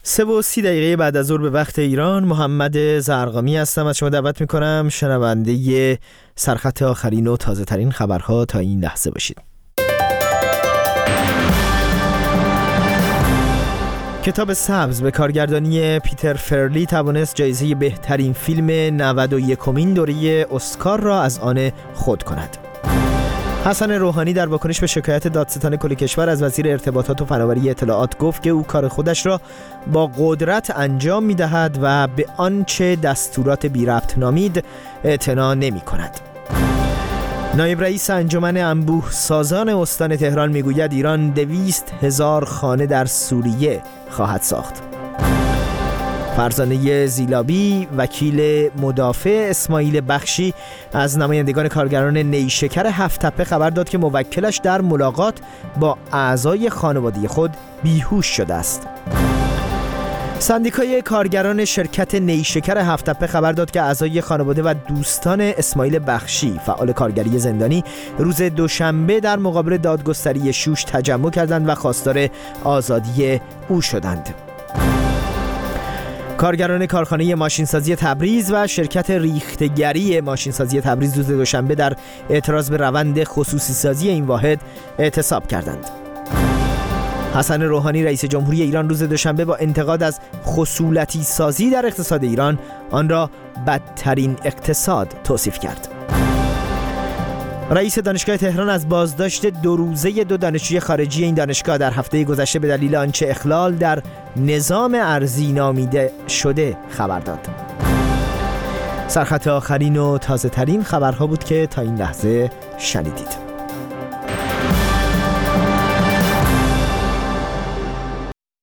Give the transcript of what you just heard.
3:30 بعد از ظهر به وقت ایران، محمد زرقامی هستم. از شما دعوت میکنم شنونده سرخط آخرین و تازه ترین خبرها تا این لحظه باشید. کتاب سبز به کارگردانی پیتر فرلی توانست جایزه بهترین فیلم 91مین دوره اسکار را از آن خود کند. حسن روحانی در واکنش به شکایت دادستان کل کشور از وزیر ارتباطات و فناوری اطلاعات گفت که او کار خودش را با قدرت انجام می‌دهد و به آنچه دستورات بی ربط نامید اعتنا نمی‌کند. نایب رئیس انجمن انبوه سازان استان تهران میگوید ایران 200,000 خانه در سوریه خواهد ساخت. فرزانه زیلابی، وکیل مدافع اسماعیل بخشی از نمایندگان کارگران نیشکر هفت‌تپه خبر داد که موکلش در ملاقات با اعضای خانواده خود بیهوش شده است. سندیکای کارگران شرکت نیشکر هفت‌تپه خبر داد که اعضای خانواده و دوستان اسماعیل بخشی، فعال کارگری زندانی، روز دوشنبه در مقابل دادگستری شوش تجمع کردند و خواستار آزادی او شدند. کارگران کارخانه ماشینسازی تبریز و شرکت ریختگری ماشینسازی تبریز روز دوشنبه در اعتراض به روند خصوصی سازی این واحد اعتصاب کردند. حسن روحانی رئیس جمهوری ایران روز دوشنبه با انتقاد از خصولتی سازی در اقتصاد ایران آن را بدترین اقتصاد توصیف کرد. رئیس دانشگاه تهران از بازداشت 2 روزه 2 دانشجوی خارجی این دانشگاه در هفته گذشته به دلیل آنچه اخلال در نظام ارضی نامیده شده خبر داد. سرخط آخرین و تازه ترین خبرها بود که تا این لحظه شنیدید.